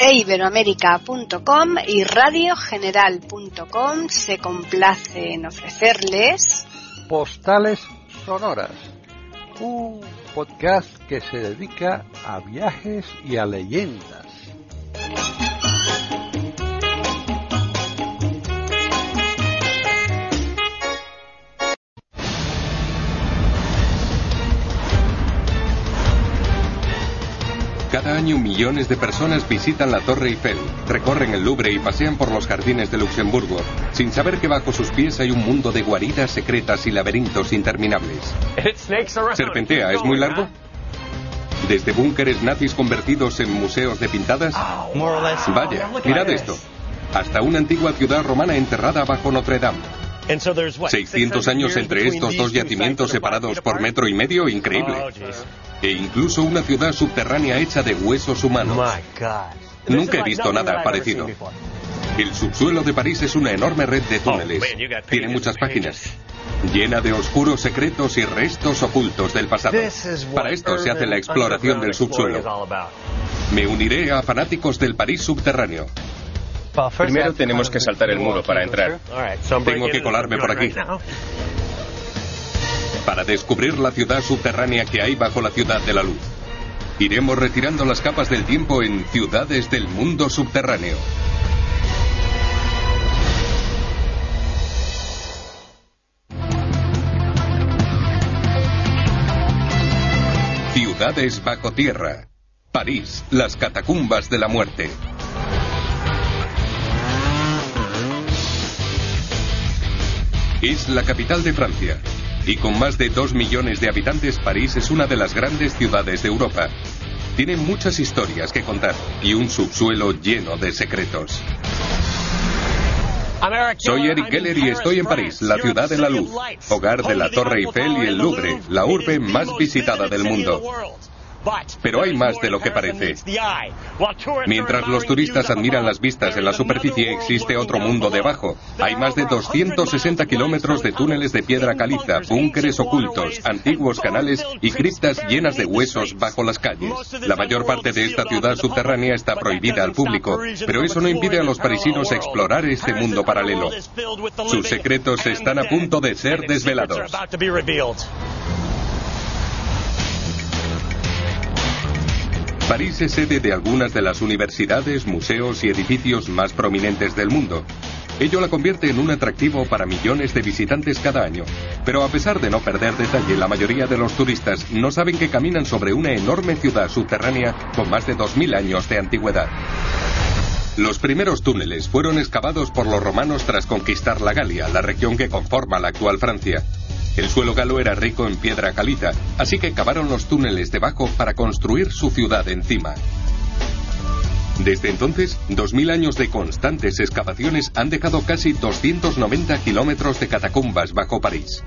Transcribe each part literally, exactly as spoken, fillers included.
e iberoamérica punto com y radio general punto com se complace en ofrecerles Postales Sonoras, un podcast que se dedica a viajes y a leyendas. Cada año millones de personas visitan la Torre Eiffel, recorren el Louvre y pasean por los jardines de Luxemburgo, sin saber que bajo sus pies hay un mundo de guaridas secretas y laberintos interminables. ¿Serpentea es muy largo? ¿Desde búnkeres nazis convertidos en museos de pintadas? Vaya, mirad esto. Hasta una antigua ciudad romana enterrada bajo Notre Dame. seiscientos años entre estos dos yacimientos separados por metro y medio, increíble. E incluso una ciudad subterránea hecha de huesos humanos. Nunca he visto nada parecido. El subsuelo de París es una enorme red de túneles. Tiene muchas páginas, llena de oscuros secretos y restos ocultos del pasado. Para esto se hace la exploración del subsuelo. Me uniré a fanáticos del París subterráneo. Primero tenemos que saltar el muro para entrar. Tengo que colarme por aquí para descubrir la ciudad subterránea que hay bajo la ciudad de la luz. Iremos retirando las capas del tiempo en Ciudades del Mundo Subterráneo. Ciudades bajo tierra. París, las catacumbas de la muerte. Es la capital de Francia, y con más de dos millones de habitantes, París es una de las grandes ciudades de Europa. Tiene muchas historias que contar y un subsuelo lleno de secretos. Soy Eric Geller y estoy en París, la ciudad de la luz, hogar de la Torre Eiffel y el Louvre, la urbe más visitada del mundo. Pero hay más de lo que parece. Mientras los turistas admiran las vistas en la superficie, existe otro mundo debajo. Hay más de doscientos sesenta kilómetros de túneles de piedra caliza, búnkeres ocultos, antiguos canales y criptas llenas de huesos bajo las calles. La mayor parte de esta ciudad subterránea está prohibida al público, pero eso no impide a los parisinos explorar este mundo paralelo. Sus secretos están a punto de ser desvelados. París es sede de algunas de las universidades, museos y edificios más prominentes del mundo. Ello la convierte en un atractivo para millones de visitantes cada año. Pero a pesar de no perder detalle, la mayoría de los turistas no saben que caminan sobre una enorme ciudad subterránea con más de dos mil años de antigüedad. Los primeros túneles fueron excavados por los romanos tras conquistar la Galia, la región que conforma la actual Francia. El suelo galo era rico en piedra caliza, así que cavaron los túneles debajo para construir su ciudad encima. Desde entonces, dos mil años de constantes excavaciones han dejado casi doscientos noventa kilómetros de catacumbas bajo París.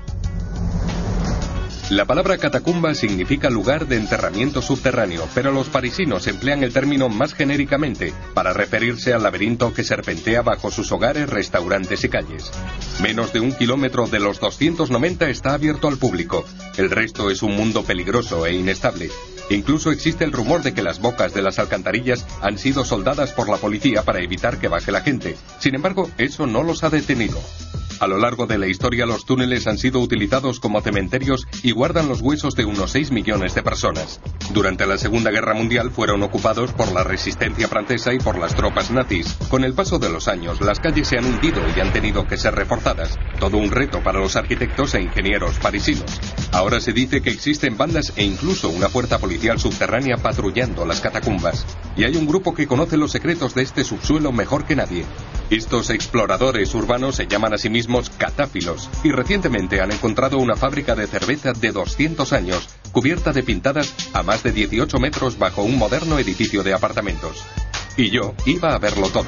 La palabra catacumba significa lugar de enterramiento subterráneo, pero los parisinos emplean el término más genéricamente para referirse al laberinto que serpentea bajo sus hogares, restaurantes y calles. Menos de un kilómetro de los doscientos noventa está abierto al público. El resto es un mundo peligroso e inestable. Incluso existe el rumor de que las bocas de las alcantarillas han sido soldadas por la policía para evitar que baje la gente. Sin embargo, eso no los ha detenido. A lo largo de la historia, los túneles han sido utilizados como cementerios y guardan los huesos de unos seis millones de personas. Durante la Segunda Guerra Mundial fueron ocupados por la resistencia francesa y por las tropas nazis. Con el paso de los años, las calles se han hundido y han tenido que ser reforzadas. Todo un reto para los arquitectos e ingenieros parisinos. Ahora se dice que existen bandas e incluso una fuerza policial subterránea patrullando las catacumbas. Y hay un grupo que conoce los secretos de este subsuelo mejor que nadie. Estos exploradores urbanos se llaman a sí mismos catáfilos y recientemente han encontrado una fábrica de cerveza de doscientos años, cubierta de pintadas a más de dieciocho metros bajo un moderno edificio de apartamentos. Y yo iba a verlo todo.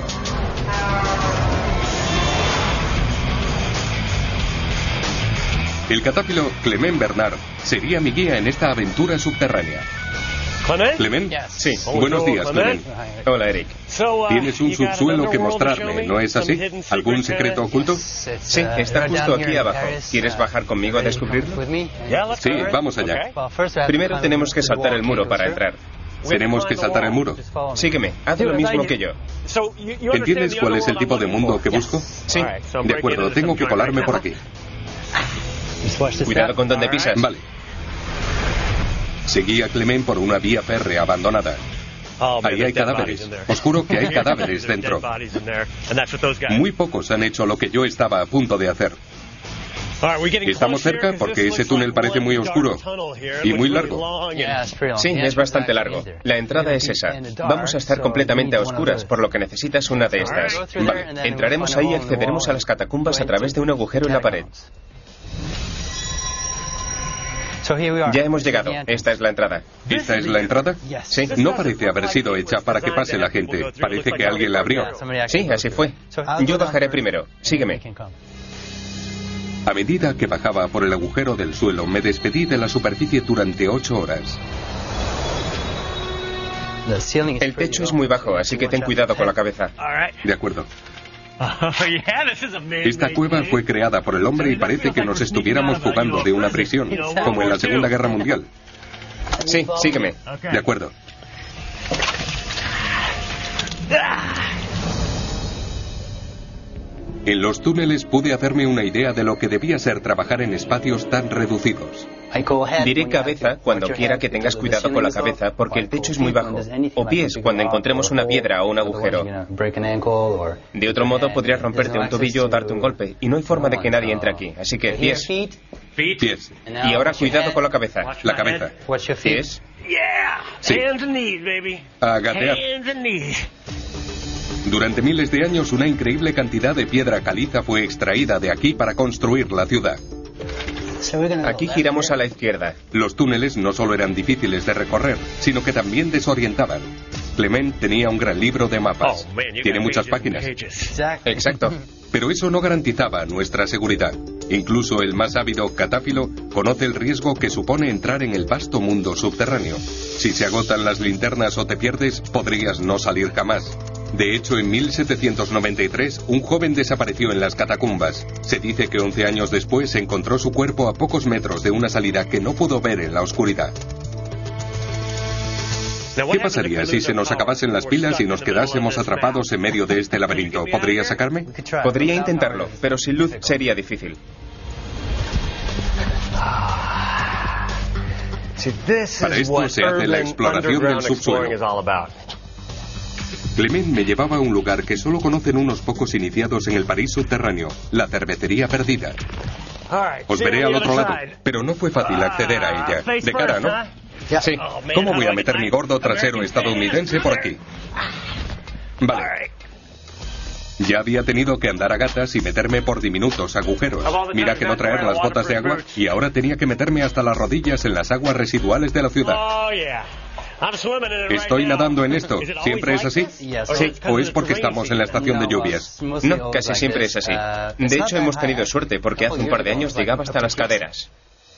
El catáfilo Clement Bernard sería mi guía en esta aventura subterránea. ¿Clement? ¿Clement? Sí. Buenos días, Clement. Hola, Eric. Tienes un subsuelo que mostrarme, ¿no es así? ¿Algún secreto oculto? Sí, está justo aquí abajo. ¿Quieres bajar conmigo a descubrirlo? Sí, vamos allá. Primero tenemos que saltar el muro para entrar. Tenemos que saltar el muro. Sígueme, haz lo mismo que yo. ¿Entiendes cuál es el tipo de mundo que busco? Sí. De acuerdo, tengo que colarme por aquí. Cuidado con donde pisas. Vale. Seguí a Clement por una vía férrea abandonada. Ahí hay cadáveres. Os juro que hay cadáveres dentro. Muy pocos han hecho lo que yo estaba a punto de hacer. ¿Estamos cerca? Porque ese túnel parece muy oscuro y muy largo. Sí, es bastante largo. La entrada es esa. Vamos a estar completamente a oscuras, por lo que necesitas una de estas. Vale, entraremos ahí y accederemos a las catacumbas a través de un agujero en la pared. Ya hemos llegado. Esta es la entrada. ¿Esta es la entrada? Sí. No parece haber sido hecha para que pase la gente. Parece que alguien la abrió. Sí, así fue. Yo bajaré primero. Sígueme. A medida que bajaba por el agujero del suelo, me despedí de la superficie durante ocho horas. El techo es muy bajo, así que ten cuidado con la cabeza. De acuerdo. Esta cueva fue creada por el hombre y parece que nos estuviéramos fugando de una prisión, como en la Segunda Guerra Mundial. Sí, sígueme. De acuerdo. En los túneles pude hacerme una idea de lo que debía ser trabajar en espacios tan reducidos. Diré cabeza cuando quiera que tengas cuidado con la cabeza, porque el techo es muy bajo. O pies cuando encontremos una piedra o un agujero. De otro modo podrías romperte un tobillo o darte un golpe, y no hay forma de que nadie entre aquí. Así que pies. Pies. Y ahora cuidado con la cabeza. La cabeza. Pies. Sí. A gatear. Durante miles de años, una increíble cantidad de piedra caliza fue extraída de aquí para construir la ciudad. Aquí giramos a la izquierda. Los túneles no solo eran difíciles de recorrer, sino que también desorientaban. Clement tenía un gran libro de mapas. Tiene muchas páginas. Exacto. Pero eso no garantizaba nuestra seguridad. Incluso el más ávido catáfilo conoce el riesgo que supone entrar en el vasto mundo subterráneo. Si se agotan las linternas o te pierdes, podrías no salir jamás. De hecho, en mil setecientos noventa y tres, un joven desapareció en las catacumbas. Se dice que once años después se encontró su cuerpo a pocos metros de una salida que no pudo ver en la oscuridad. ¿Qué pasaría si se nos acabasen las pilas y nos quedásemos atrapados en medio de este laberinto? ¿Podría sacarme? Podría intentarlo, pero sin luz sería difícil. Para esto se hace la exploración del subsuelo. Clement me llevaba a un lugar que solo conocen unos pocos iniciados en el París subterráneo, la cervecería perdida. Os veré al otro lado, pero no fue fácil acceder a ella. De cara, ¿no? Sí. ¿Cómo voy a meter mi gordo trasero estadounidense por aquí? Vale. Ya había tenido que andar a gatas y meterme por diminutos agujeros. Mira que no traer las botas de agua, y ahora tenía que meterme hasta las rodillas en las aguas residuales de la ciudad. ¿Estoy nadando en esto? ¿Siempre es así? Sí. ¿O es porque estamos en la estación de lluvias? No, casi siempre es así. De hecho, hemos tenido suerte porque hace un par de años llegaba hasta las caderas.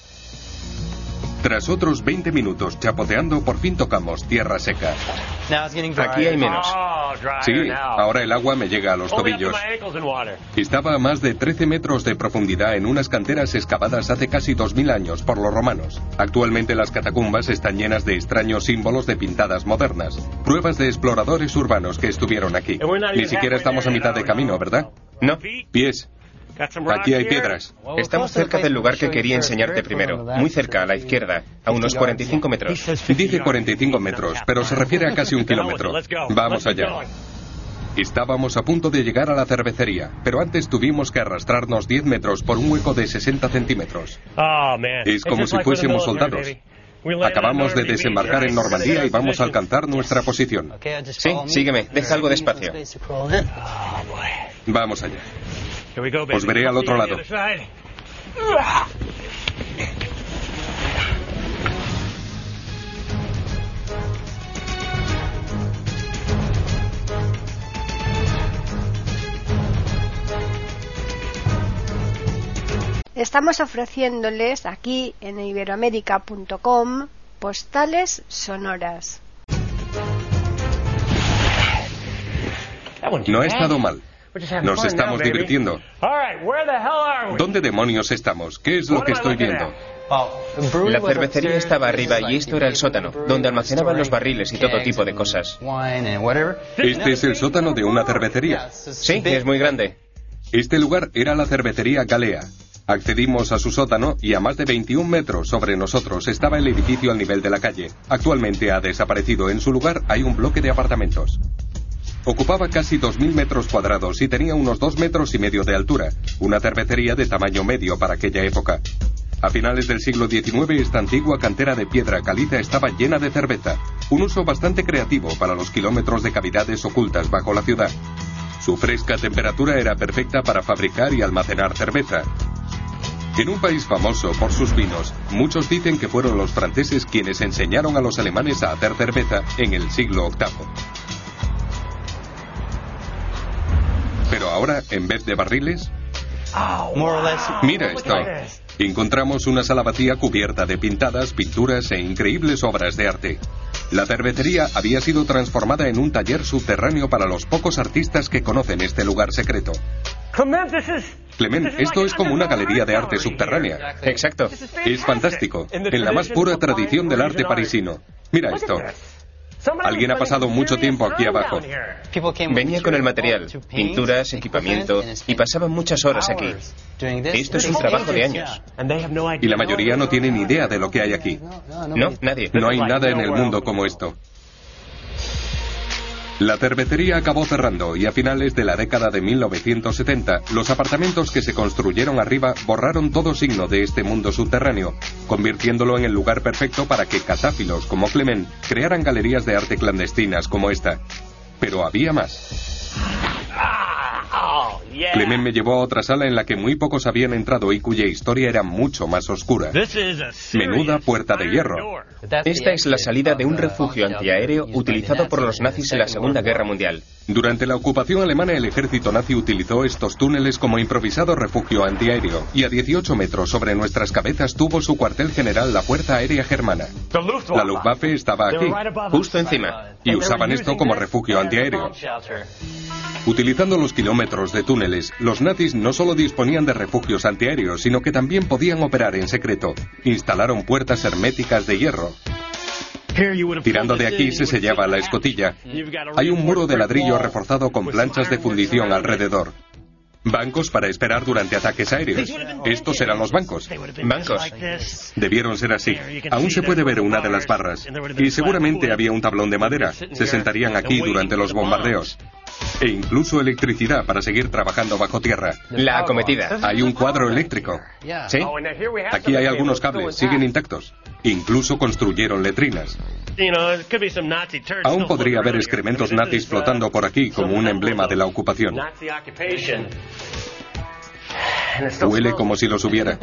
Tras otros veinte minutos chapoteando, por fin tocamos tierra seca. Aquí hay menos. Sí, ahora el agua me llega a los tobillos. Estaba a más de trece metros de profundidad en unas canteras excavadas hace casi dos mil años por los romanos. Actualmente las catacumbas están llenas de extraños símbolos de pintadas modernas. Pruebas de exploradores urbanos que estuvieron aquí. Ni siquiera estamos a mitad de camino, ¿verdad? No. Pies. Aquí hay piedras. Estamos cerca del lugar que quería enseñarte primero. Muy cerca, a la izquierda, a unos cuarenta y cinco metros. Dice cuarenta y cinco metros, pero se refiere a casi un kilómetro. Vamos allá. Estábamos a punto de llegar a la cervecería, pero antes tuvimos que arrastrarnos diez metros por un hueco de sesenta centímetros. Es como si fuésemos soldados. Acabamos de desembarcar en Normandía y vamos a alcanzar nuestra posición. Sí, sígueme, deja algo despacio. Vamos allá. Os veré al otro lado. Estamos ofreciéndoles aquí en iberoamérica punto com postales sonoras. No ha estado mal. Nos estamos divirtiendo. ¿Dónde demonios estamos? ¿Qué es lo que estoy viendo? La cervecería estaba arriba y esto era el sótano, donde almacenaban los barriles y todo tipo de cosas. Este es el sótano de una cervecería. Sí, es muy grande. Este lugar era la cervecería Galea. Accedimos a su sótano y a más de veintiún metros sobre nosotros estaba el edificio al nivel de la calle. Actualmente ha desaparecido. En su lugar hay un bloque de apartamentos. Ocupaba casi dos mil metros cuadrados y tenía unos dos metros y medio de altura. Una cervecería de tamaño medio para aquella época. A finales del siglo diecinueve, esta antigua cantera de piedra caliza estaba llena de cerveza. Un uso bastante creativo para los kilómetros de cavidades ocultas bajo la ciudad. Su fresca temperatura era perfecta para fabricar y almacenar cerveza. En un país famoso por sus vinos, muchos dicen que fueron los franceses quienes enseñaron a los alemanes a hacer cerveza en el siglo octavo. Pero ahora, en vez de barriles... Mira esto. Encontramos una sala vacía cubierta de pintadas, pinturas e increíbles obras de arte. La cervecería había sido transformada en un taller subterráneo para los pocos artistas que conocen este lugar secreto. Clement, esto es como una galería de arte subterránea. Exacto. Es fantástico, en la más pura tradición del arte parisino. Mira esto. Alguien ha pasado mucho tiempo aquí abajo. Venía con el material, pinturas, equipamiento, y pasaban muchas horas aquí. Esto es un trabajo de años. Y la mayoría no tiene ni idea de lo que hay aquí. No, nadie. No hay nada en el mundo como esto. La cervecería acabó cerrando y a finales de la década de mil novecientos setenta, los apartamentos que se construyeron arriba borraron todo signo de este mundo subterráneo, convirtiéndolo en el lugar perfecto para que catáfilos como Clement crearan galerías de arte clandestinas como esta. Pero había más. Clement me llevó a otra sala en la que muy pocos habían entrado y cuya historia era mucho más oscura. Menuda puerta de hierro. Esta es la salida de un refugio antiaéreo utilizado por los nazis en la Segunda Guerra Mundial. Durante la ocupación alemana, el ejército nazi utilizó estos túneles como improvisado refugio antiaéreo, y a dieciocho metros sobre nuestras cabezas tuvo su cuartel general la Fuerza Aérea Germana. La Luftwaffe estaba aquí, justo encima, y usaban esto como refugio antiaéreo. Utilizando los kilómetros de túneles, los nazis no solo disponían de refugios antiaéreos, sino que también podían operar en secreto. Instalaron puertas herméticas de hierro. Tirando de aquí se sellaba la escotilla. Hay un muro de ladrillo reforzado con planchas de fundición alrededor. Bancos para esperar durante ataques aéreos. Estos eran los bancos. Bancos. Debieron ser así. Aún se puede ver una de las barras. Y seguramente había un tablón de madera. Se sentarían aquí durante los bombardeos. E incluso electricidad para seguir trabajando bajo tierra. La acometida. Hay un cuadro eléctrico. ¿Sí? Aquí hay algunos cables, siguen intactos. Incluso construyeron letrinas. Aún podría haber excrementos nazis flotando por aquí como un emblema de la ocupación. Huele como si los hubiera.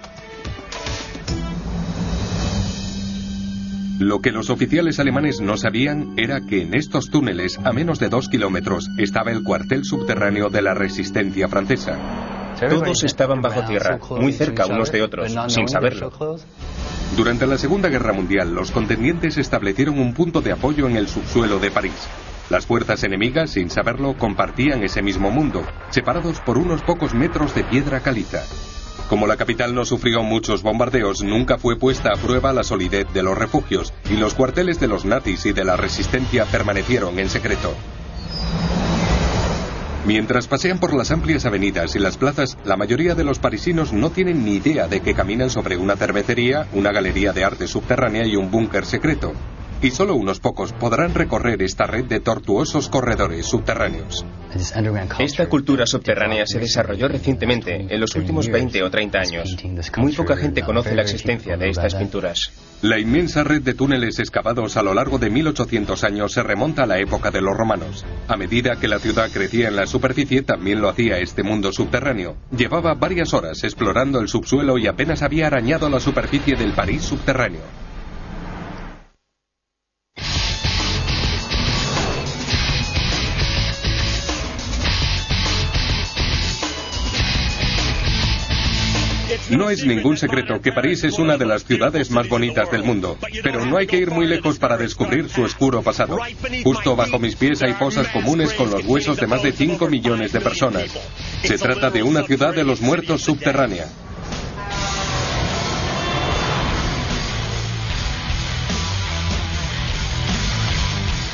Lo que los oficiales alemanes no sabían era que en estos túneles, a menos de dos kilómetros, estaba el cuartel subterráneo de la resistencia francesa. Todos estaban bajo tierra, muy cerca unos de otros, sin saberlo. Durante la Segunda Guerra Mundial, los contendientes establecieron un punto de apoyo en el subsuelo de París. Las fuerzas enemigas, sin saberlo, compartían ese mismo mundo, separados por unos pocos metros de piedra caliza. Como la capital no sufrió muchos bombardeos, nunca fue puesta a prueba la solidez de los refugios, y los cuarteles de los nazis y de la resistencia permanecieron en secreto. Mientras pasean por las amplias avenidas y las plazas, la mayoría de los parisinos no tienen ni idea de que caminan sobre una cervecería, una galería de arte subterránea y un búnker secreto. Y solo unos pocos podrán recorrer esta red de tortuosos corredores subterráneos. Esta cultura subterránea se desarrolló recientemente, en los últimos veinte o treinta años. Muy poca gente conoce la existencia de estas pinturas. La inmensa red de túneles excavados a lo largo de mil ochocientos años se remonta a la época de los romanos. A medida que la ciudad crecía en la superficie, también lo hacía este mundo subterráneo. Llevaba varias horas explorando el subsuelo y apenas había arañado la superficie del París subterráneo. No es ningún secreto que París es una de las ciudades más bonitas del mundo, pero no hay que ir muy lejos para descubrir su oscuro pasado. Justo bajo mis pies hay fosas comunes con los huesos de más de cinco millones de personas. Se trata de una ciudad de los muertos subterránea.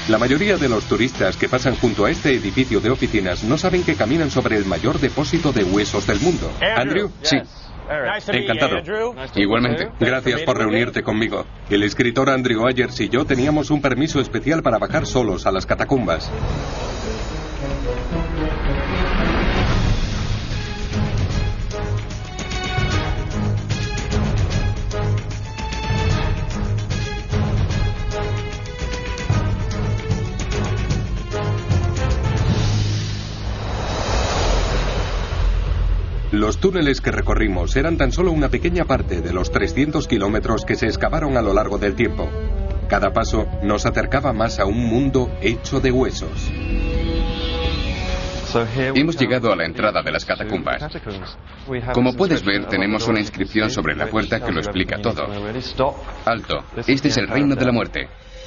La mayoría de los turistas que pasan junto a este edificio de oficinas no saben que caminan sobre el mayor depósito de huesos del mundo. ¿Andrew? Sí. Encantado. Igualmente. Gracias por reunirte conmigo. El escritor Andrew Ayers y yo teníamos un permiso especial para bajar solos a las catacumbas. Los túneles que recorrimos eran tan solo una pequeña parte de los trescientos kilómetros que se excavaron a lo largo del tiempo. Cada paso nos acercaba más a un mundo hecho de huesos. Hemos llegado a la entrada de las catacumbas. Como puedes ver, tenemos una inscripción sobre la puerta que lo explica todo. Alto, este es el reino de la muerte.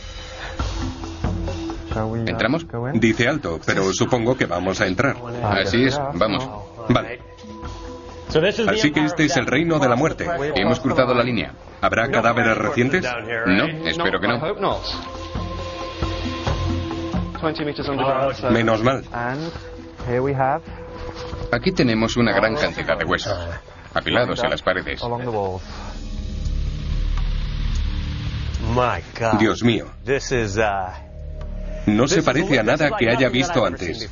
¿Entramos? Dice alto, pero supongo que vamos a entrar. Así es, vamos. Vale. Así que este es el reino de la muerte. Hemos cruzado la línea. ¿Habrá cadáveres recientes? No, espero que no. Menos mal. Aquí tenemos una gran cantidad de huesos, apilados en las paredes. Dios mío. No se parece a nada que haya visto antes.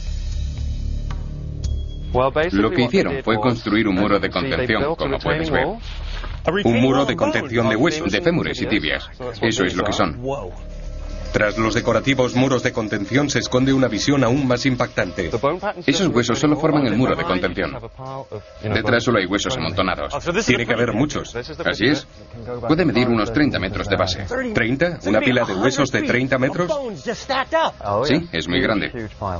Lo que hicieron fue construir un muro de contención, como puedes ver. Un muro de contención de huesos. De fémures y tibias. Eso es lo que son. Tras los decorativos muros de contención se esconde una visión aún más impactante. Esos huesos solo forman el muro de contención. Detrás solo hay huesos amontonados. Tiene que haber muchos. Así es. Puede medir unos treinta metros de base. ¿treinta? ¿Una pila de huesos de treinta metros? Sí, es muy grande.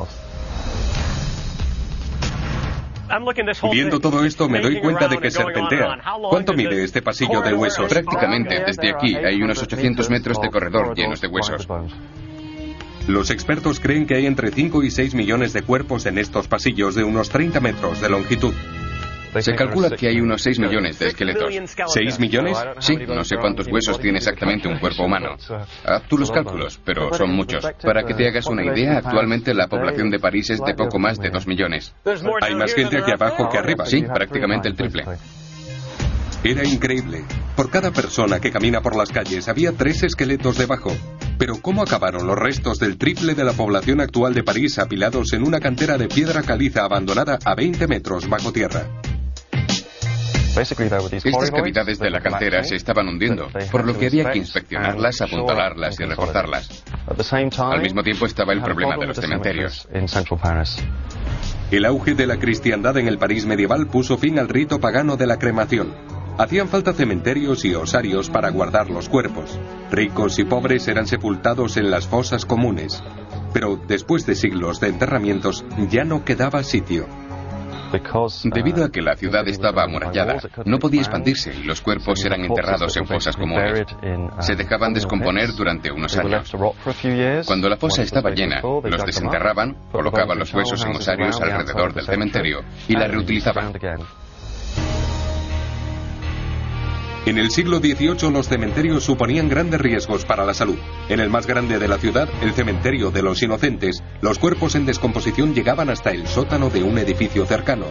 Viendo todo esto me doy cuenta de que serpentea. ¿Cuánto mide este pasillo de huesos? Prácticamente desde aquí hay unos ochocientos metros de corredor llenos de huesos. Los expertos creen que hay entre cinco y seis millones de cuerpos en estos pasillos de unos treinta metros de longitud. Se calcula que hay unos seis millones de esqueletos. ¿seis millones? Sí, no sé cuántos huesos tiene exactamente un cuerpo humano. Haz tú los cálculos, pero son muchos. Para que te hagas una idea, actualmente la población de París es de poco más de dos millones. ¿Hay más gente aquí abajo que arriba? Sí, prácticamente el triple. Era increíble. Por cada persona que camina por las calles había tres esqueletos debajo. Pero ¿cómo acabaron los restos del triple de la población actual de París apilados en una cantera de piedra caliza abandonada a veinte metros bajo tierra? Estas cavidades de la cantera se estaban hundiendo, por lo que había que inspeccionarlas, apuntalarlas y reforzarlas. Al mismo tiempo estaba el problema de los cementerios. El auge de la cristiandad en el París medieval puso fin al rito pagano de la cremación. Hacían falta cementerios y osarios para guardar los cuerpos. Ricos y pobres eran sepultados en las fosas comunes. Pero después de siglos de enterramientos ya no quedaba sitio. Debido a que la ciudad estaba amurallada, no podía expandirse y los cuerpos eran enterrados en fosas comunes. Se dejaban descomponer durante unos años. Cuando la fosa estaba llena, los desenterraban, colocaban los huesos en osarios alrededor del cementerio y la reutilizaban. En el siglo dieciocho los cementerios suponían grandes riesgos para la salud. En el más grande de la ciudad, el cementerio de los Inocentes, los cuerpos en descomposición llegaban hasta el sótano de un edificio cercano.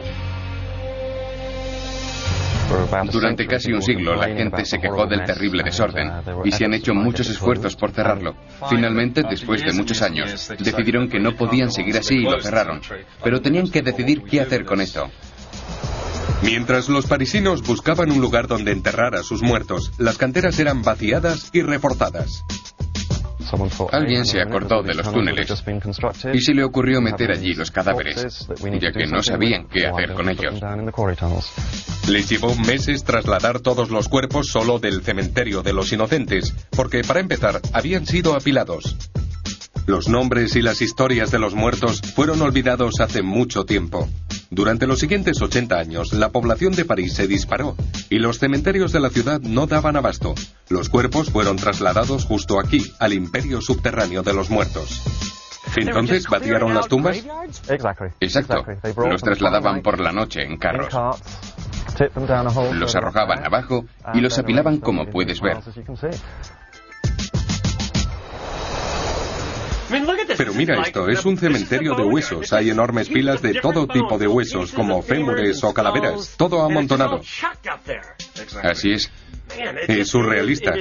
Durante casi un siglo la gente se quejó del terrible desorden y se han hecho muchos esfuerzos por cerrarlo. Finalmente, después de muchos años, decidieron que no podían seguir así y lo cerraron. Pero tenían que decidir qué hacer con esto. Mientras los parisinos buscaban un lugar donde enterrar a sus muertos, las canteras eran vaciadas y reforzadas. Alguien se acordó de los túneles y se le ocurrió meter allí los cadáveres, ya que no sabían qué hacer con ellos. Les llevó meses trasladar todos los cuerpos solo del cementerio de los Inocentes, porque para empezar habían sido apilados. Los nombres y las historias de los muertos fueron olvidados hace mucho tiempo. Durante los siguientes ochenta años, la población de París se disparó y los cementerios de la ciudad no daban abasto. Los cuerpos fueron trasladados justo aquí, al imperio subterráneo de los muertos. ¿Entonces vaciaron las tumbas? Exacto. Los trasladaban por la noche en carros. Los arrojaban abajo y los apilaban como puedes ver. Pero mira esto, es un cementerio de huesos. Hay enormes pilas de todo tipo de huesos, como fémures o calaveras, todo amontonado. Así es. Es surrealista.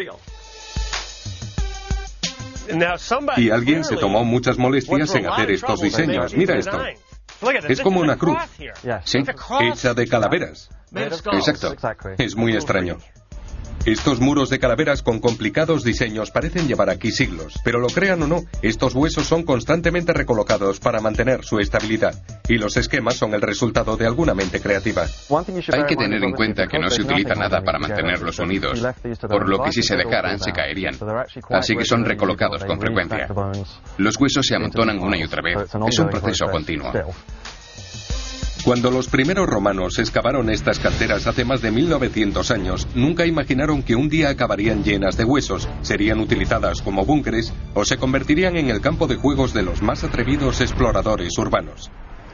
Y alguien se tomó muchas molestias en hacer estos diseños. Mira esto. Es como una cruz. Sí. Hecha de calaveras. Exacto. Es muy extraño. Estos muros de calaveras con complicados diseños parecen llevar aquí siglos, pero lo crean o no, estos huesos son constantemente recolocados para mantener su estabilidad, y los esquemas son el resultado de alguna mente creativa. Hay que tener en cuenta que no se utiliza nada para mantenerlos unidos, por lo que si se dejaran se caerían, así que son recolocados con frecuencia. Los huesos se amontonan una y otra vez, es un proceso continuo. Cuando los primeros romanos excavaron estas canteras hace más de mil novecientos años, nunca imaginaron que un día acabarían llenas de huesos, serían utilizadas como búnkeres o se convertirían en el campo de juegos de los más atrevidos exploradores urbanos.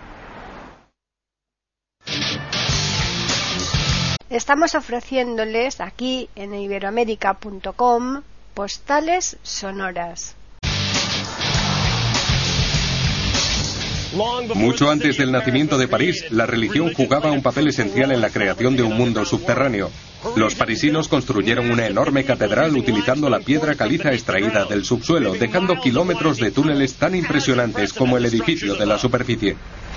Estamos ofreciéndoles aquí en iberoamérica punto com postales sonoras. Mucho antes del nacimiento de París, la religión jugaba un papel esencial en la creación de un mundo subterráneo. Los parisinos construyeron una enorme catedral utilizando la piedra caliza extraída del subsuelo, dejando kilómetros de túneles tan impresionantes como el edificio de la superficie.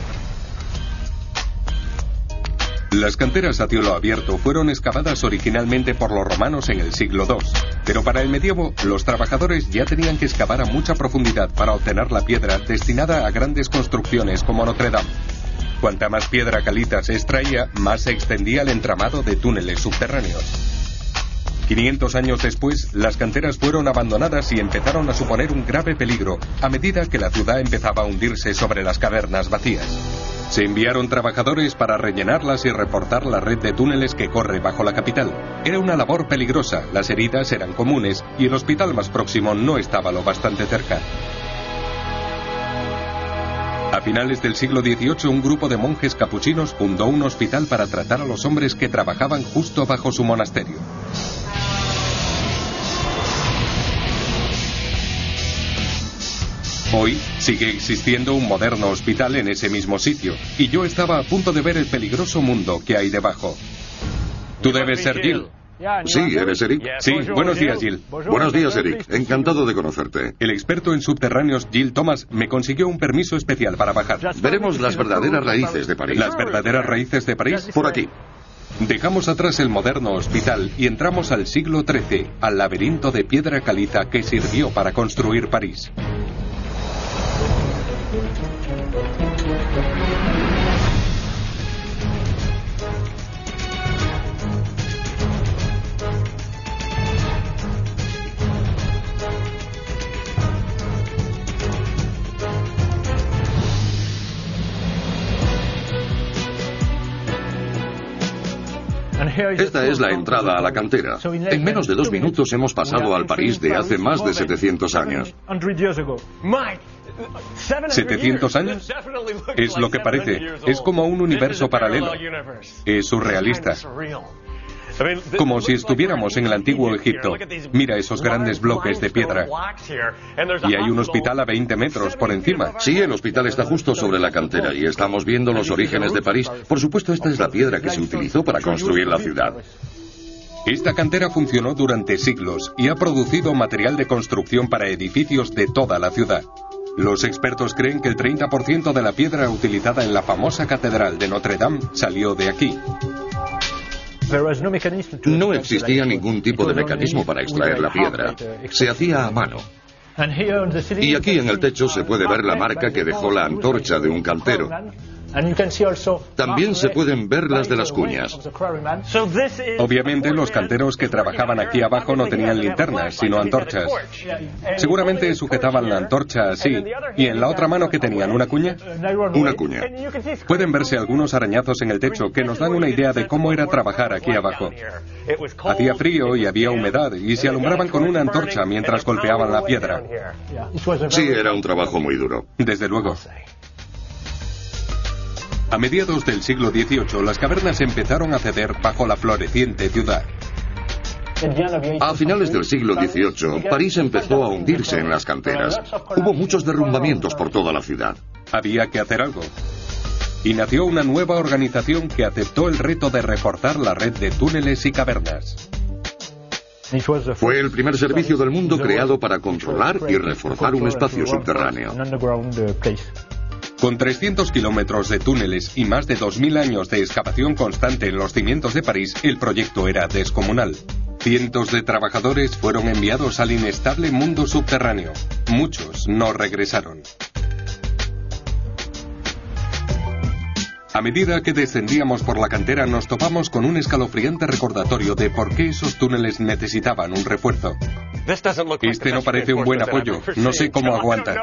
Las canteras a cielo abierto fueron excavadas originalmente por los romanos en el siglo segundo, pero para el medievo los trabajadores ya tenían que excavar a mucha profundidad para obtener la piedra destinada a grandes construcciones como Notre Dame. Cuanta más piedra caliza se extraía, más se extendía el entramado de túneles subterráneos. quinientos años después, las canteras fueron abandonadas y empezaron a suponer un grave peligro a medida que la ciudad empezaba a hundirse sobre las cavernas vacías. Se enviaron trabajadores para rellenarlas y reforzar la red de túneles que corre bajo la capital. Era una labor peligrosa, las heridas eran comunes y el hospital más próximo no estaba lo bastante cerca. A finales del siglo dieciocho, un grupo de monjes capuchinos fundó un hospital para tratar a los hombres que trabajaban justo bajo su monasterio. Hoy sigue existiendo un moderno hospital en ese mismo sitio, y yo estaba a punto de ver el peligroso mundo que hay debajo. Tú debes ser Jill. Sí, ¿eres Eric? Sí, buenos días, Jill. Buenos días, Eric. Encantado de conocerte. El experto en subterráneos Jill Thomas me consiguió un permiso especial para bajar. Veremos las verdaderas raíces de París. ¿Las verdaderas raíces de París? Por aquí. Dejamos atrás el moderno hospital y entramos al siglo trece, al laberinto de piedra caliza que sirvió para construir París. Esta es la entrada a la cantera. En menos de dos minutos hemos pasado al París de hace más de setecientos años. ¿setecientos años? Es lo que parece. Es como un universo paralelo. Es surrealista. Como si estuviéramos en el antiguo Egipto. Mira esos grandes bloques de piedra. Y hay un hospital a veinte metros por encima. Sí, el hospital está justo sobre la cantera y estamos viendo los orígenes de París. Por supuesto, esta es la piedra que se utilizó para construir la ciudad. Esta cantera funcionó durante siglos y ha producido material de construcción para edificios de toda la ciudad. Los expertos creen que el treinta por ciento de la piedra utilizada en la famosa catedral de Notre Dame salió de aquí. No existía ningún tipo de mecanismo para extraer la piedra. Se hacía a mano. Y aquí en el techo se puede ver la marca que dejó la antorcha de un cantero. También se pueden ver las de las cuñas. Obviamente los canteros que trabajaban aquí abajo no tenían linternas, sino antorchas. Seguramente sujetaban la antorcha así. ¿Y en la otra mano qué tenían? ¿Una cuña? Una cuña. Pueden verse algunos arañazos en el techo que nos dan una idea de cómo era trabajar aquí abajo. Hacía frío y había humedad, y se alumbraban con una antorcha mientras golpeaban la piedra. Sí, era un trabajo muy duro. Desde luego. A mediados del siglo dieciocho, las cavernas empezaron a ceder bajo la floreciente ciudad. A finales del siglo dieciocho, París empezó a hundirse en las canteras. Hubo muchos derrumbamientos por toda la ciudad. Había que hacer algo. Y nació una nueva organización que aceptó el reto de reforzar la red de túneles y cavernas. Fue el primer servicio del mundo creado para controlar y reforzar un espacio subterráneo. Con trescientos kilómetros de túneles y más de dos mil años de excavación constante en los cimientos de París, el proyecto era descomunal. Cientos de trabajadores fueron enviados al inestable mundo subterráneo. Muchos no regresaron. A medida que descendíamos por la cantera nos topamos con un escalofriante recordatorio de por qué esos túneles necesitaban un refuerzo. Este no parece un buen apoyo. No sé cómo aguanta.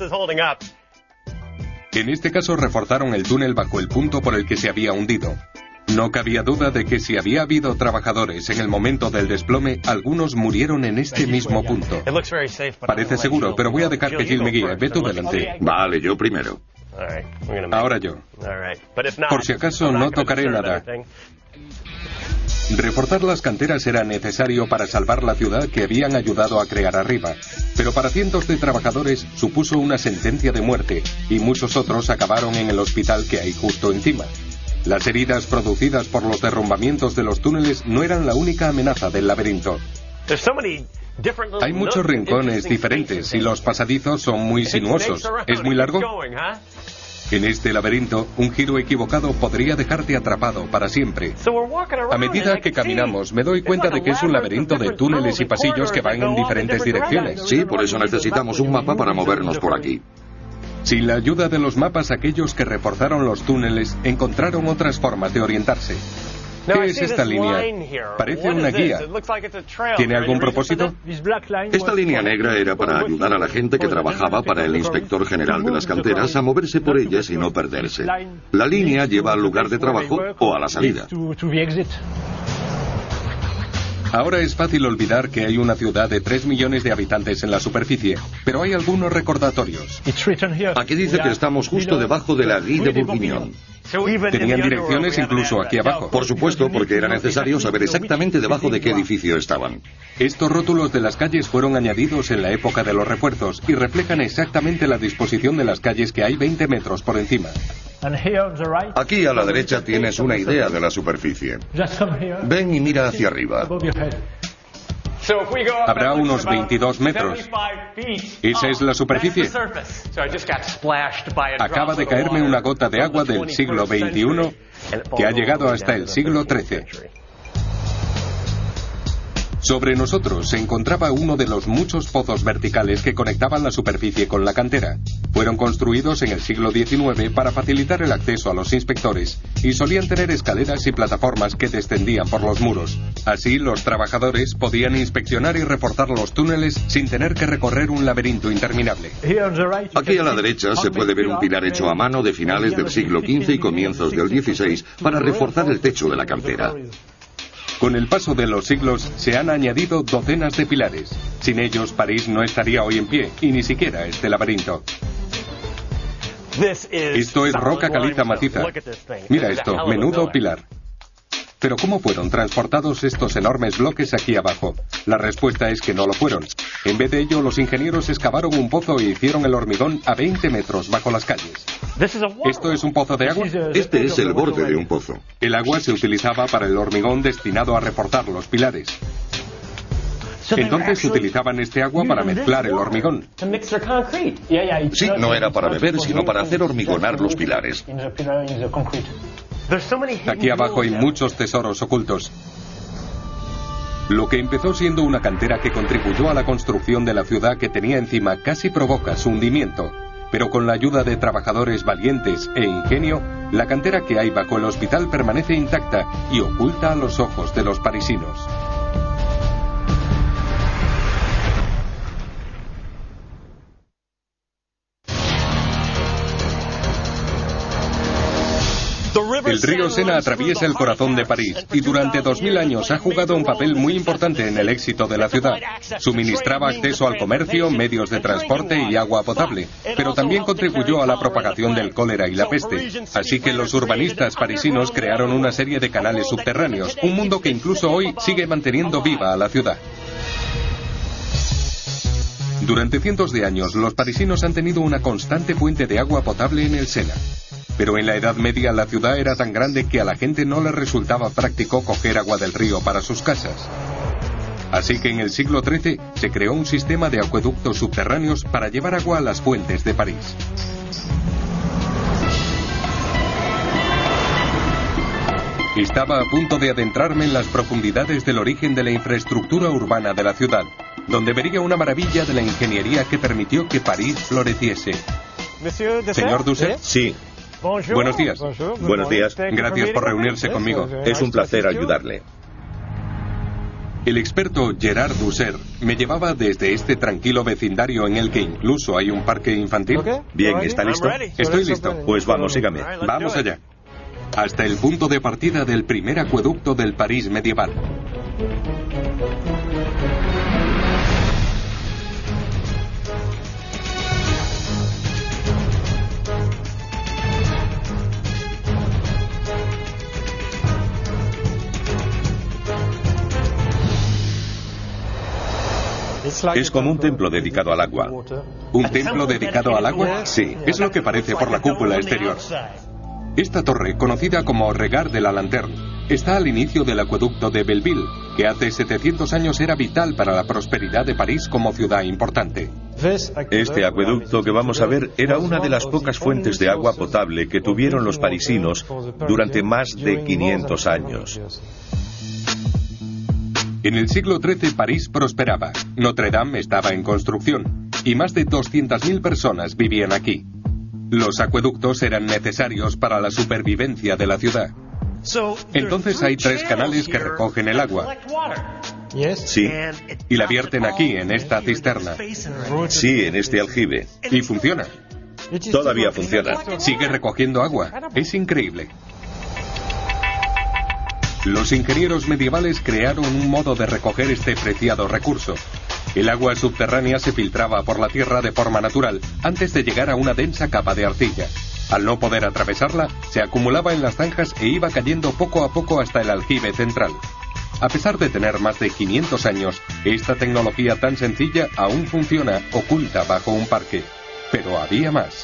En este caso reforzaron el túnel bajo el punto por el que se había hundido. No cabía duda de que si había habido trabajadores en el momento del desplome, algunos murieron en este mismo punto. Parece seguro, pero voy a dejar que Jill me guíe. Ve tú delante. Vale, yo primero. Ahora yo. Por si acaso no tocaré nada. Reforzar las canteras era necesario para salvar la ciudad que habían ayudado a crear arriba, pero para cientos de trabajadores supuso una sentencia de muerte y muchos otros acabaron en el hospital que hay justo encima. Las heridas producidas por los derrumbamientos de los túneles no eran la única amenaza del laberinto. Hay muchos rincones diferentes y los pasadizos son muy sinuosos. ¿Es muy largo? En este laberinto, un giro equivocado podría dejarte atrapado para siempre. A medida que caminamos, me doy cuenta de que es un laberinto de túneles y pasillos que van en diferentes direcciones. Sí, por eso necesitamos un mapa para movernos por aquí. Sin la ayuda de los mapas, aquellos que reforzaron los túneles encontraron otras formas de orientarse. ¿Qué es esta línea? Parece una guía. ¿Tiene algún propósito? Esta línea negra era para ayudar a la gente que trabajaba para el inspector general de las canteras a moverse por ellas y no perderse. La línea lleva al lugar de trabajo o a la salida. Ahora es fácil olvidar que hay una ciudad de tres millones de habitantes en la superficie, pero hay algunos recordatorios. Aquí dice que estamos justo debajo de la Rue de Bourguignon. Tenían direcciones incluso aquí abajo. Por supuesto, porque era necesario saber exactamente debajo de qué edificio estaban. Estos rótulos de las calles fueron añadidos en la época de los refuerzos y reflejan exactamente la disposición de las calles que hay veinte metros por encima. Aquí a la derecha tienes una idea de la superficie. Ven y mira hacia arriba. Habrá unos veintidós metros. ¿Esa es la superficie? Acaba de caerme una gota de agua del siglo veintiuno que ha llegado hasta el siglo trece. Sobre nosotros se encontraba uno de los muchos pozos verticales que conectaban la superficie con la cantera. Fueron construidos en el siglo diecinueve para facilitar el acceso a los inspectores y solían tener escaleras y plataformas que descendían por los muros. Así, los trabajadores podían inspeccionar y reforzar los túneles sin tener que recorrer un laberinto interminable. Aquí a la derecha se puede ver un pilar hecho a mano de finales del siglo quince y comienzos del dieciséis para reforzar el techo de la cantera. Con el paso de los siglos se han añadido docenas de pilares. Sin ellos, París no estaría hoy en pie, y ni siquiera este laberinto. Esto es roca caliza maciza. Mira esto, menudo pilar. Pero ¿cómo fueron transportados estos enormes bloques aquí abajo? La respuesta es que no lo fueron. En vez de ello, los ingenieros excavaron un pozo e hicieron el hormigón a veinte metros bajo las calles. ¿Esto es un pozo de agua? Este es el borde de un pozo. El agua se utilizaba para el hormigón destinado a reforzar los pilares. Entonces utilizaban este agua para mezclar el hormigón. Sí, no era para beber, sino para hacer hormigonar los pilares. Aquí abajo hay muchos tesoros ocultos. Lo que empezó siendo una cantera que contribuyó a la construcción de la ciudad que tenía encima casi provoca su hundimiento. Pero con la ayuda de trabajadores valientes e ingenio, la cantera que hay bajo el hospital permanece intacta y oculta a los ojos de los parisinos. El El río Sena atraviesa el corazón de París y durante dos mil años ha jugado un papel muy importante en el éxito de la ciudad. Suministraba acceso al comercio, medios de transporte y agua potable, pero también contribuyó a la propagación del cólera y la peste. Así que los urbanistas parisinos crearon una serie de canales subterráneos, un mundo que incluso hoy sigue manteniendo viva a la ciudad. Durante cientos de años, los parisinos han tenido una constante fuente de agua potable en el Sena. Pero en la Edad Media la ciudad era tan grande que a la gente no le resultaba práctico coger agua del río para sus casas. Así que en el siglo trece se creó un sistema de acueductos subterráneos para llevar agua a las fuentes de París. Estaba a punto de adentrarme en las profundidades del origen de la infraestructura urbana de la ciudad, donde vería una maravilla de la ingeniería que permitió que París floreciese. Señor Doucet. Sí. Buenos días. Buenos días. Gracias por reunirse conmigo. Es un placer ayudarle. El experto Gerard Doucet me llevaba desde este tranquilo vecindario en el que incluso hay un parque infantil. Bien, ¿está listo? Estoy listo. Pues vamos, sígame. Vamos allá. Hasta el punto de partida del primer acueducto del París medieval. Es como un templo dedicado al agua. ¿Un templo dedicado al agua? Sí. Es lo que parece por la cúpula exterior. Esta torre, conocida como Regard de la Lanterne, está al inicio del acueducto de Belleville, que hace setecientos años era vital para la prosperidad de París como ciudad importante. Este acueducto que vamos a ver era una de las pocas fuentes de agua potable que tuvieron los parisinos durante más de quinientos años. En el siglo trece París prosperaba, Notre Dame estaba en construcción y más de doscientas mil personas vivían aquí. Los acueductos eran necesarios para la supervivencia de la ciudad. Entonces hay tres canales que recogen el agua. Sí. Y la vierten aquí, en esta cisterna. Sí, en este aljibe. Y funciona. Todavía funciona. Sigue recogiendo agua. Es increíble. Los ingenieros medievales crearon un modo de recoger este preciado recurso. El agua subterránea se filtraba por la tierra de forma natural antes de llegar a una densa capa de arcilla. Al no poder atravesarla, se acumulaba en las zanjas e iba cayendo poco a poco hasta el aljibe central. A pesar de tener más de quinientos años, esta tecnología tan sencilla aún funciona oculta bajo un parque. Pero había más.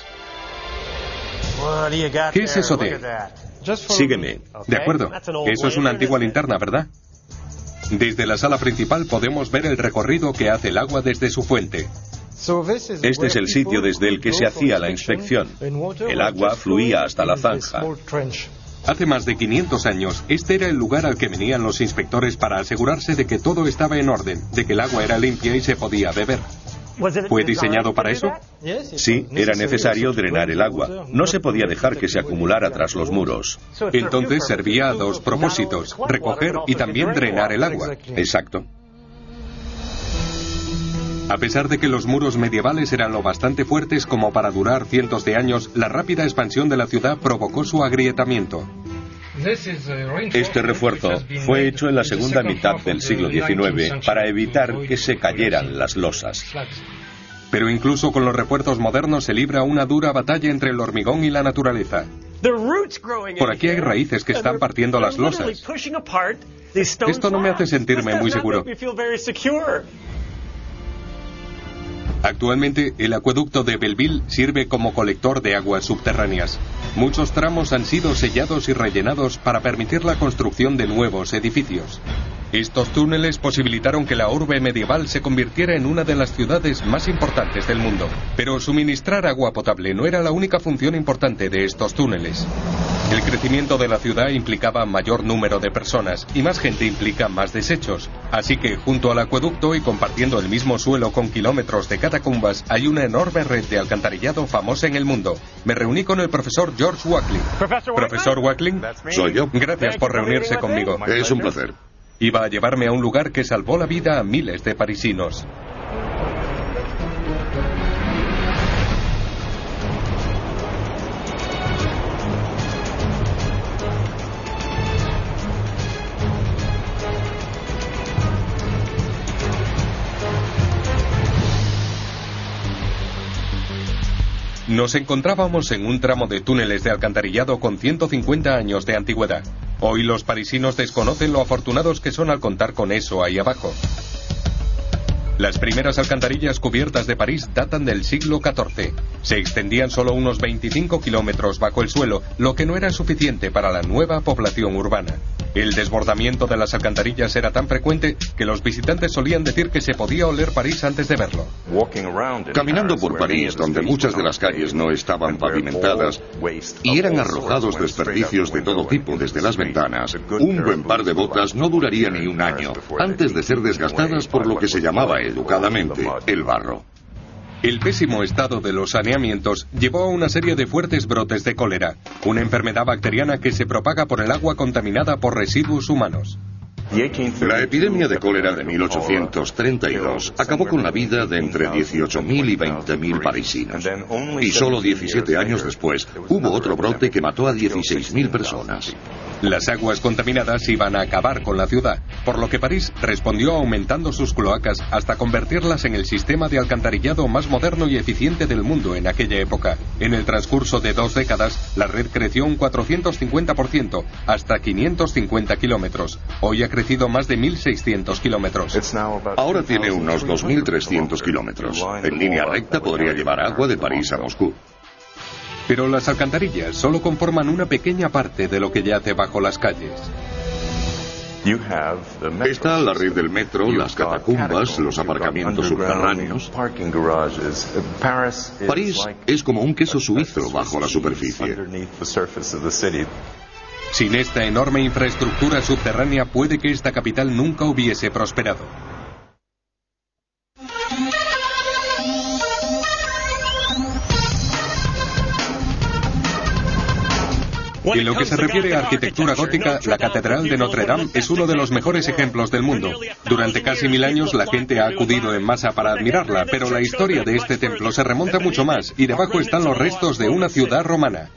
¿Qué es eso de...? Sígueme. De acuerdo. Eso es una antigua linterna, ¿verdad? Desde la sala principal podemos ver el recorrido que hace el agua desde su fuente. Este es el sitio desde el que se hacía la inspección. El agua fluía hasta la zanja. Hace más de quinientos años, este era el lugar al que venían los inspectores para asegurarse de que todo estaba en orden, de que el agua era limpia y se podía beber. ¿Fue diseñado para eso? Sí, era necesario drenar el agua. No se podía dejar que se acumulara tras los muros. Entonces servía a dos propósitos, recoger y también drenar el agua. Exacto. A pesar de que los muros medievales eran lo bastante fuertes como para durar cientos de años, la rápida expansión de la ciudad provocó su agrietamiento. Este refuerzo fue hecho en la segunda mitad del siglo diecinueve para evitar que se cayeran las losas. Pero incluso con los refuerzos modernos se libra una dura batalla entre el hormigón y la naturaleza. Por aquí hay raíces que están partiendo las losas. Esto no me hace sentirme muy seguro. Actualmente, el acueducto de Belleville sirve como colector de aguas subterráneas. Muchos tramos han sido sellados y rellenados para permitir la construcción de nuevos edificios. Estos túneles posibilitaron que la urbe medieval se convirtiera en una de las ciudades más importantes del mundo. Pero suministrar agua potable no era la única función importante de estos túneles. El crecimiento de la ciudad implicaba mayor número de personas y más gente implica más desechos. Así que junto al acueducto y compartiendo el mismo suelo con kilómetros de catacumbas hay una enorme red de alcantarillado famosa en el mundo. Me reuní con el profesor George Watling. Profesor Watling, soy yo. Gracias por reunirse conmigo. Es un placer. Iba a llevarme a un lugar que salvó la vida a miles de parisinos. Nos encontrábamos en un tramo de túneles de alcantarillado con ciento cincuenta años de antigüedad. Hoy los parisinos desconocen lo afortunados que son al contar con eso ahí abajo. Las primeras alcantarillas cubiertas de París datan del siglo catorce. Se extendían solo unos veinticinco kilómetros bajo el suelo, lo que no era suficiente para la nueva población urbana. El desbordamiento de las alcantarillas era tan frecuente que los visitantes solían decir que se podía oler París antes de verlo. Caminando por París, donde muchas de las calles no estaban pavimentadas y eran arrojados desperdicios de todo tipo desde las ventanas, un buen par de botas no duraría ni un año antes de ser desgastadas por lo que se llamaba educadamente el barro. El pésimo estado de los saneamientos llevó a una serie de fuertes brotes de cólera, una enfermedad bacteriana que se propaga por el agua contaminada por residuos humanos. La epidemia de cólera de mil ochocientos treinta y dos acabó con la vida de entre dieciocho mil y veinte mil parisinos. Y solo diecisiete años después hubo otro brote que mató a dieciséis mil personas. Las aguas contaminadas iban a acabar con la ciudad, por lo que París respondió aumentando sus cloacas hasta convertirlas en el sistema de alcantarillado más moderno y eficiente del mundo en aquella época. En el transcurso de dos décadas, la red creció un cuatrocientos cincuenta por ciento, hasta quinientos cincuenta kilómetros. Hoy ha crecido más de mil seiscientos kilómetros. Ahora tiene unos dos mil trescientos kilómetros. En línea recta podría llevar agua de París a Moscú. Pero las alcantarillas solo conforman una pequeña parte de lo que yace bajo las calles. Está la red del metro, las catacumbas, los aparcamientos subterráneos. París es como un queso suizo bajo la superficie. Sin esta enorme infraestructura subterránea puede que esta capital nunca hubiese prosperado. En lo que se refiere a arquitectura gótica, la Catedral de Notre Dame es uno de los mejores ejemplos del mundo. Durante casi mil años la gente ha acudido en masa para admirarla, pero la historia de este templo se remonta mucho más y debajo están los restos de una ciudad romana.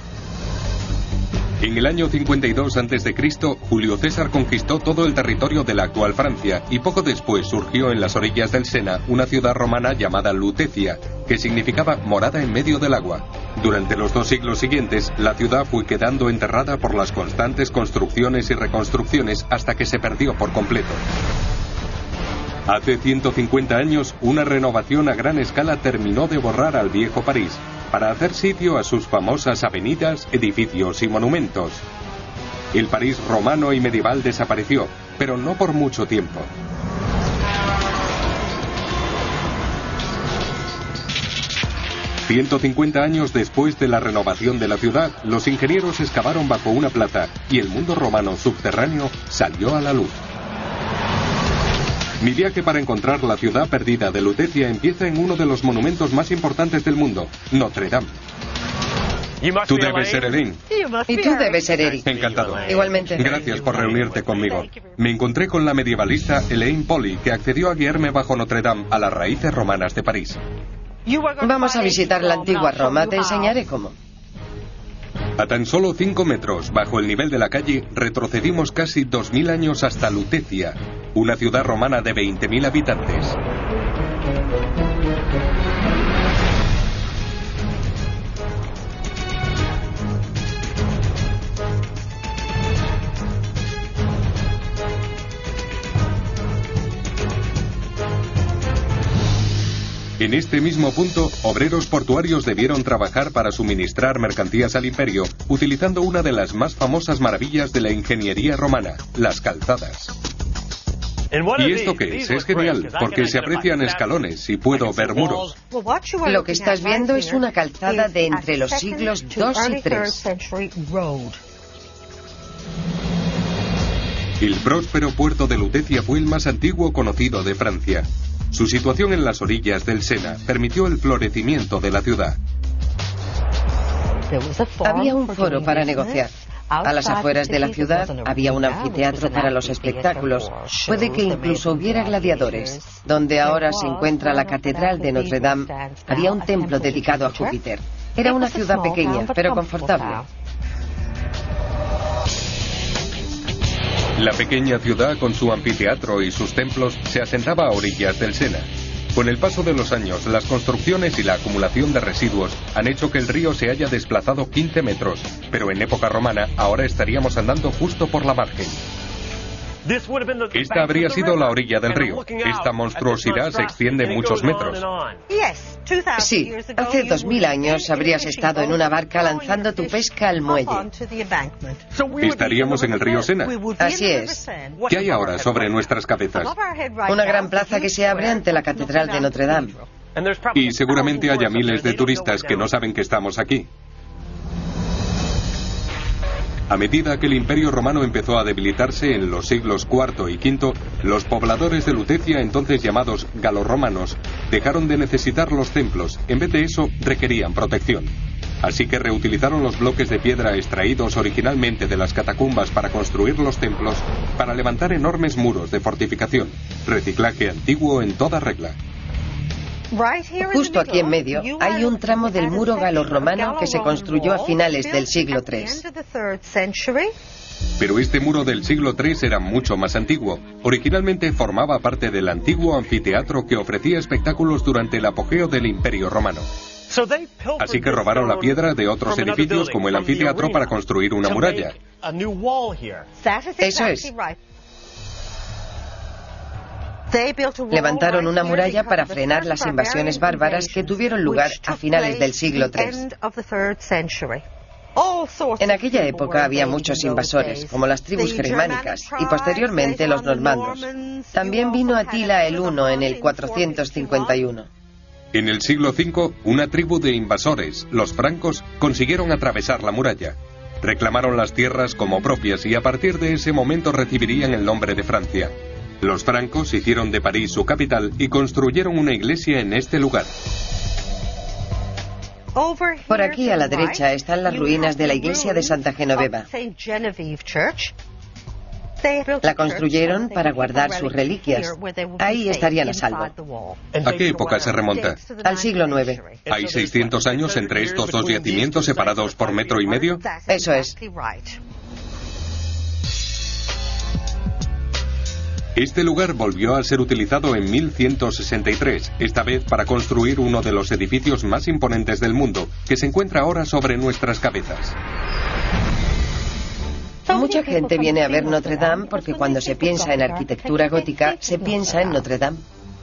En el año cincuenta y dos antes de Cristo, Julio César conquistó todo el territorio de la actual Francia y poco después surgió en las orillas del Sena una ciudad romana llamada Lutecia, que significaba morada en medio del agua. Durante los dos siglos siguientes, la ciudad fue quedando enterrada por las constantes construcciones y reconstrucciones hasta que se perdió por completo. Hace ciento cincuenta años, una renovación a gran escala terminó de borrar al viejo París, para hacer sitio a sus famosas avenidas, edificios y monumentos. El París romano y medieval desapareció, pero no por mucho tiempo. ciento cincuenta años después de la renovación de la ciudad, los ingenieros excavaron bajo una plaza y el mundo romano subterráneo salió a la luz. Mi viaje para encontrar la ciudad perdida de Lutecia empieza en uno de los monumentos más importantes del mundo, Notre Dame. Tú debes ser Elaine. Y tú debes ser Eric. Encantado. Igualmente. Gracias por reunirte conmigo. Me encontré con la medievalista Elaine Poly, que accedió a guiarme bajo Notre Dame a las raíces romanas de París. Vamos a visitar la antigua Roma, te enseñaré cómo. A tan solo cinco metros bajo el nivel de la calle, retrocedimos casi dos mil años hasta Lutecia, una ciudad romana de veinte mil habitantes. En este mismo punto, obreros portuarios debieron trabajar para suministrar mercancías al imperio, utilizando una de las más famosas maravillas de la ingeniería romana, las calzadas. ¿Y esto qué es? Es genial, porque se aprecian escalones y puedo ver muros. Lo que estás viendo es una calzada de entre los siglos dos y tres. El próspero puerto de Lutecia fue el más antiguo conocido de Francia. Su situación en las orillas del Sena permitió el florecimiento de la ciudad. Había un foro para negociar. A las afueras de la ciudad había un anfiteatro para los espectáculos. Puede que incluso hubiera gladiadores. Donde ahora se encuentra la Catedral de Notre Dame, había un templo dedicado a Júpiter. Era una ciudad pequeña, pero confortable. La pequeña ciudad, con su anfiteatro y sus templos, se asentaba a orillas del Sena. Con el paso de los años, las construcciones y la acumulación de residuos han hecho que el río se haya desplazado quince metros, pero en época romana ahora estaríamos andando justo por la margen. Esta habría sido la orilla del río. Esta monstruosidad se extiende muchos metros. Sí, hace dos mil años habrías estado en una barca lanzando tu pesca al muelle. Estaríamos en el río Sena. Así es. ¿Qué hay ahora sobre nuestras cabezas? Una gran plaza que se abre ante la Catedral de Notre Dame. Y seguramente haya miles de turistas que no saben que estamos aquí. A medida que el Imperio Romano empezó a debilitarse en los siglos cuarto y quinto, los pobladores de Lutecia, entonces llamados galorromanos, dejaron de necesitar los templos. En vez de eso, requerían protección. Así que reutilizaron los bloques de piedra extraídos originalmente de las catacumbas para construir los templos, para levantar enormes muros de fortificación. Reciclaje antiguo en toda regla. Justo aquí en medio hay un tramo del muro galorromano que se construyó a finales del siglo tres. Pero este muro del siglo tres era mucho más antiguo. Originalmente formaba parte del antiguo anfiteatro que ofrecía espectáculos durante el apogeo del Imperio Romano. Así que robaron la piedra de otros edificios como el anfiteatro para construir una muralla. Eso es. Levantaron una muralla para frenar las invasiones bárbaras que tuvieron lugar a finales del siglo tres. En aquella época había muchos invasores, como las tribus germánicas y posteriormente los normandos. También vino Atila el Huno en el cuatrocientos cincuenta y uno. En el siglo cinco, una tribu de invasores, los francos, consiguieron atravesar la muralla. Reclamaron las tierras como propias y a partir de ese momento recibirían el nombre de Francia. Los francos hicieron de París su capital y construyeron una iglesia en este lugar. Por aquí a la derecha están las ruinas de la iglesia de Santa Genoveva. La construyeron para guardar sus reliquias. Ahí estarían a salvo. ¿A qué época se remonta? Al siglo nueve. ¿Hay seiscientos años entre estos dos yacimientos separados por metro y medio? Eso es. Este lugar volvió a ser utilizado en mil ciento sesenta y tres, esta vez para construir uno de los edificios más imponentes del mundo, que se encuentra ahora sobre nuestras cabezas. Mucha gente viene a ver Notre Dame porque cuando se piensa en arquitectura gótica, se piensa en Notre Dame.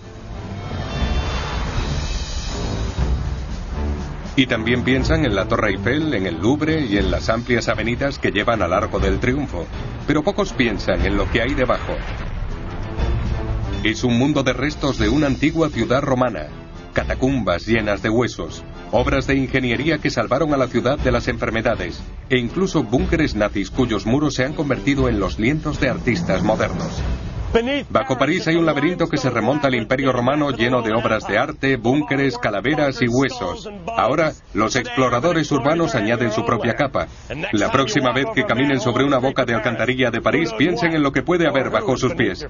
Y también piensan en la Torre Eiffel, en el Louvre y en las amplias avenidas que llevan al Arco del Triunfo. Pero pocos piensan en lo que hay debajo. Es un mundo de restos de una antigua ciudad romana, catacumbas llenas de huesos, obras de ingeniería que salvaron a la ciudad de las enfermedades, e incluso búnkeres nazis cuyos muros se han convertido en los lienzos de artistas modernos. Bajo París hay un laberinto que se remonta al Imperio Romano lleno de obras de arte, búnkeres, calaveras y huesos. Ahora, los exploradores urbanos añaden su propia capa. La próxima vez que caminen sobre una boca de alcantarilla de París, piensen en lo que puede haber bajo sus pies.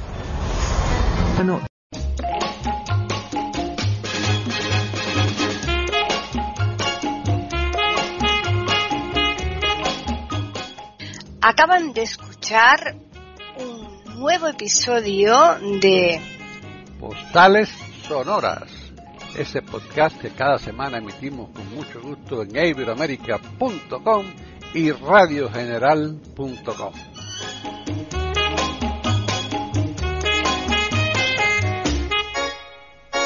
Acaban de escuchar un nuevo episodio de Postales Sonoras, ese podcast que cada semana emitimos con mucho gusto en iberoamerica punto com y radio general punto com.